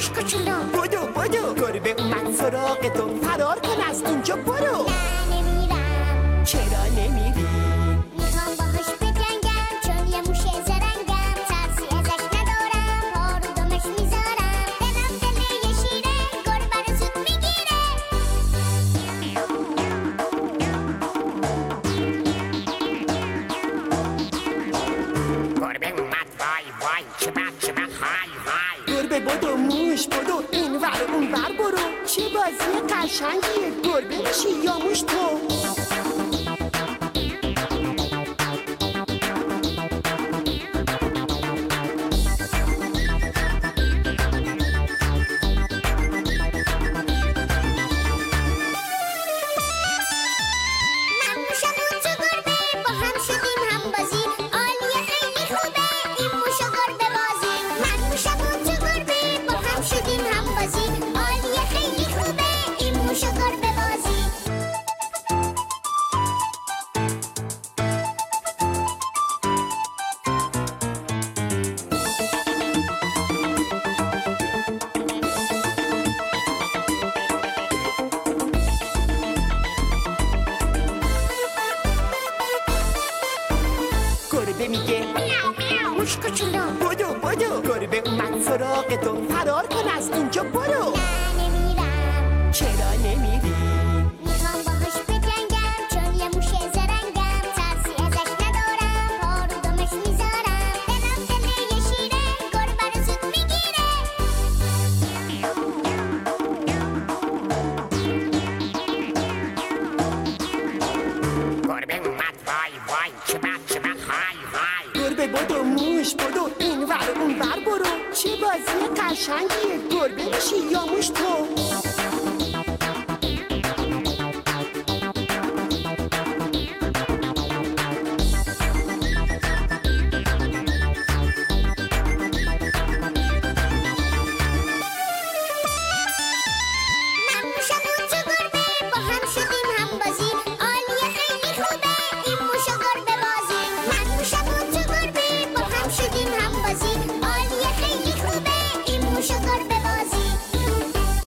موش کوچولو بدو گربه اومد سراغ تو، فرار کن از اینجا برو. نه نمیرم. چرا نمیری؟ میخوام باهاش بجنگم چون یه موش زرنگم، ترسی ازش ندارم، پا رو دمش میذارم، دلم دل یه شیره، گربه رو زود میگیره. گربه اومد وای چه بد های گربه بدو، موش بدو، این ور اون ور برو. چه بازی قشنگیه، گربه میشی یا موش تو؟ من موشم و تو گربه با هم شدیم هم بازی، عالیه خیلی خوبه این موش و گربه بازی. من موشم و تو گربه با هم شدیم هم بازی، عالیه خیلی خوبه این موش و گربه بازی. گربه میگه میاو میاو موش کوچولو بدو گربه اومد سراغ تو، فرار کن از اینجا برو. نه نمیرم. چرا نمیری؟ میخوام باهاش بجنگم چون یه موش زرنگم، ترسی ازش ندارم، پا رو دمش میذارم، دلم دل یه شیره، گربه رو زود میگیره. گربه اومد وای چه بد های گربه بدو، موش بدو، این ور اون ور برو. چه بازی قشنگیه، گربه میشی یا موش تو؟